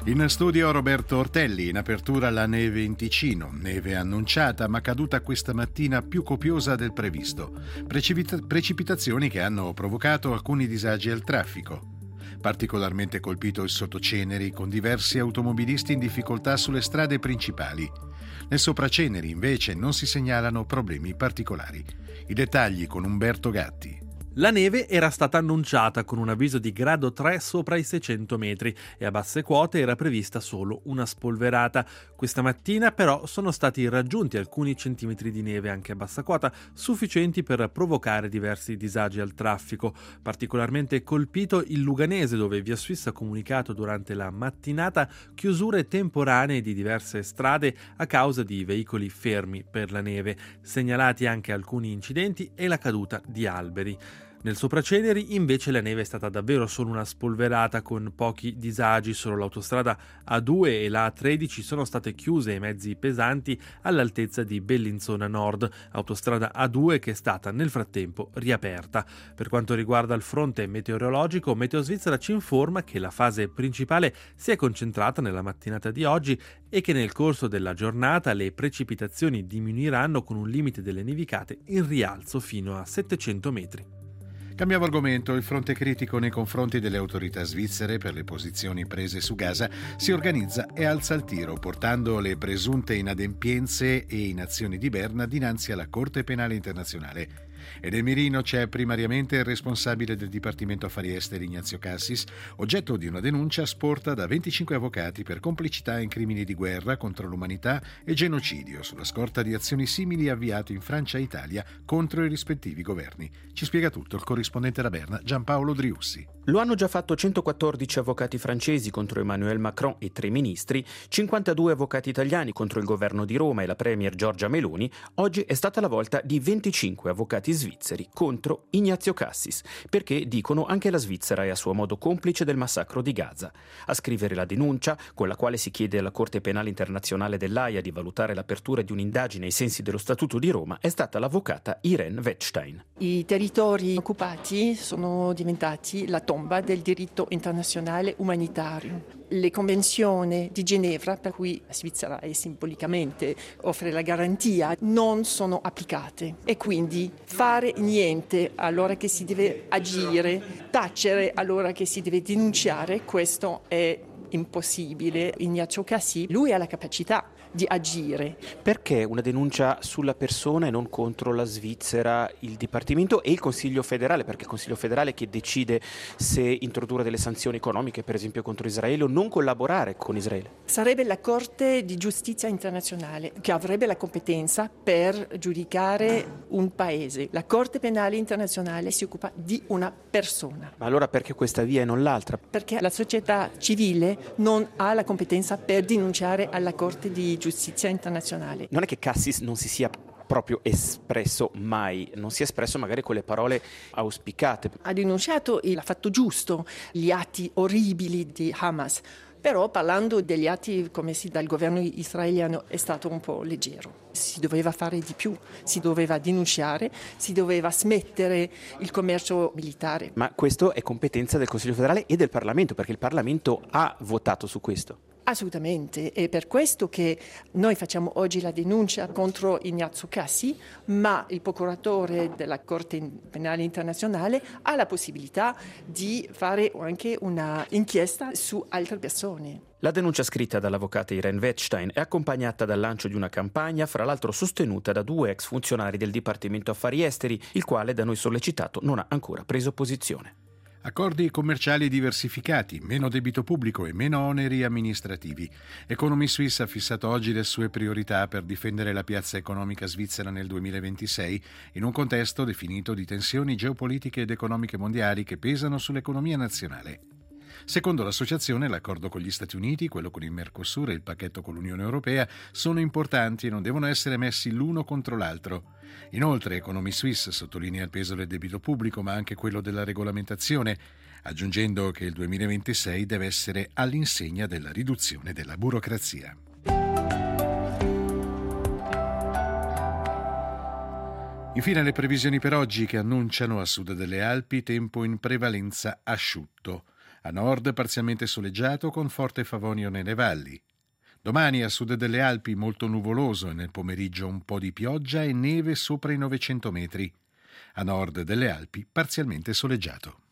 In studio Roberto Ortelli, in apertura la neve in Ticino, neve annunciata ma caduta questa mattina più copiosa del previsto, precipitazioni che hanno provocato alcuni disagi al traffico. Particolarmente colpito il Sottoceneri, con diversi automobilisti in difficoltà sulle strade principali. Nel Sopraceneri invece non si segnalano problemi particolari. I dettagli con Umberto Gatti. La neve era stata annunciata con un avviso di grado 3 sopra i 600 metri e a basse quote era prevista solo una spolverata. Questa mattina però sono stati raggiunti alcuni centimetri di neve anche a bassa quota, sufficienti per provocare diversi disagi al traffico. Particolarmente colpito il Luganese, dove Via Swiss ha comunicato durante la mattinata chiusure temporanee di diverse strade a causa di veicoli fermi per la neve. Segnalati anche alcuni incidenti e la caduta di alberi. Nel Sopraceneri invece la neve è stata davvero solo una spolverata con pochi disagi, solo l'autostrada A2 e la A13 sono state chiuse ai mezzi pesanti all'altezza di Bellinzona Nord, autostrada A2 che è stata nel frattempo riaperta. Per quanto riguarda il fronte meteorologico, Meteo Svizzera ci informa che la fase principale si è concentrata nella mattinata di oggi e che nel corso della giornata le precipitazioni diminuiranno con un limite delle nevicate in rialzo fino a 700 metri. Cambiamo argomento. Il fronte critico nei confronti delle autorità svizzere per le posizioni prese su Gaza si organizza e alza il tiro, portando le presunte inadempienze e inazioni di Berna dinanzi alla Corte Penale Internazionale. Ed nel mirino c'è primariamente il responsabile del Dipartimento Affari Esteri Ignazio Cassis, oggetto di una denuncia sporta da 25 avvocati per complicità in crimini di guerra contro l'umanità e genocidio, sulla scorta di azioni simili avviate in Francia e Italia contro i rispettivi governi. Ci spiega tutto il corrispondente da Berna, Giampaolo Driussi. Lo hanno già fatto 114 avvocati francesi contro Emmanuel Macron e 3 ministri, 52 avvocati italiani contro il governo di Roma e la premier Giorgia Meloni. Oggi è stata la volta di 25 avvocati svizzeri contro Ignazio Cassis, perché dicono anche la Svizzera è a suo modo complice del massacro di Gaza. A scrivere la denuncia, con la quale si chiede alla Corte Penale Internazionale dell'Aia di valutare l'apertura di un'indagine ai sensi dello Statuto di Roma, è stata l'avvocata Irene Wettstein. I territori occupati sono diventati la tomba del diritto internazionale umanitario. Le convenzioni di Ginevra, per cui la Svizzera è simbolicamente offre la garantia, non sono applicate e quindi fare niente allora che si deve agire, tacere allora che si deve denunciare, questo è impossibile. Ignazio Cassis, lui ha la capacità di agire. Perché una denuncia sulla persona e non contro la Svizzera, il Dipartimento e il Consiglio federale? Perché il Consiglio federale che decide se introdurre delle sanzioni economiche, per esempio contro Israele, o non collaborare con Israele. Sarebbe la Corte di Giustizia Internazionale che avrebbe la competenza per giudicare un paese. La Corte Penale Internazionale si occupa di una persona. Ma allora perché questa via e non l'altra? Perché la società civile non ha la competenza per denunciare alla Corte di Giustizia Internazionale. Non è che Cassis non si sia proprio espresso mai, non si è espresso magari con le parole auspicate. Ha denunciato e l'ha fatto giusto gli atti orribili di Hamas, però parlando degli atti commessi dal governo israeliano è stato un po' leggero. Si doveva fare di più, si doveva denunciare, si doveva smettere il commercio militare. Ma questo è competenza del Consiglio federale e del Parlamento, perché il Parlamento ha votato su questo. Assolutamente, è per questo che noi facciamo oggi la denuncia contro Ignazio Cassis, ma il procuratore della Corte Penale Internazionale ha la possibilità di fare anche una inchiesta su altre persone. La denuncia scritta dall'avvocata Irene Wettstein è accompagnata dal lancio di una campagna, fra l'altro sostenuta da 2 ex funzionari del Dipartimento Affari Esteri, il quale da noi sollecitato non ha ancora preso posizione. Accordi commerciali diversificati, meno debito pubblico e meno oneri amministrativi. Economy Suisse ha fissato oggi le sue priorità per difendere la piazza economica svizzera nel 2026, in un contesto definito di tensioni geopolitiche ed economiche mondiali che pesano sull'economia nazionale. Secondo l'associazione, l'accordo con gli Stati Uniti, quello con il Mercosur e il pacchetto con l'Unione Europea sono importanti e non devono essere messi l'uno contro l'altro. Inoltre, Economy Suisse sottolinea il peso del debito pubblico, ma anche quello della regolamentazione, aggiungendo che il 2026 deve essere all'insegna della riduzione della burocrazia. Infine le previsioni per oggi che annunciano a sud delle Alpi tempo in prevalenza asciutto. A nord parzialmente soleggiato con forte favonio nelle valli. Domani a sud delle Alpi molto nuvoloso e nel pomeriggio un po' di pioggia e neve sopra i 900 metri. A nord delle Alpi parzialmente soleggiato.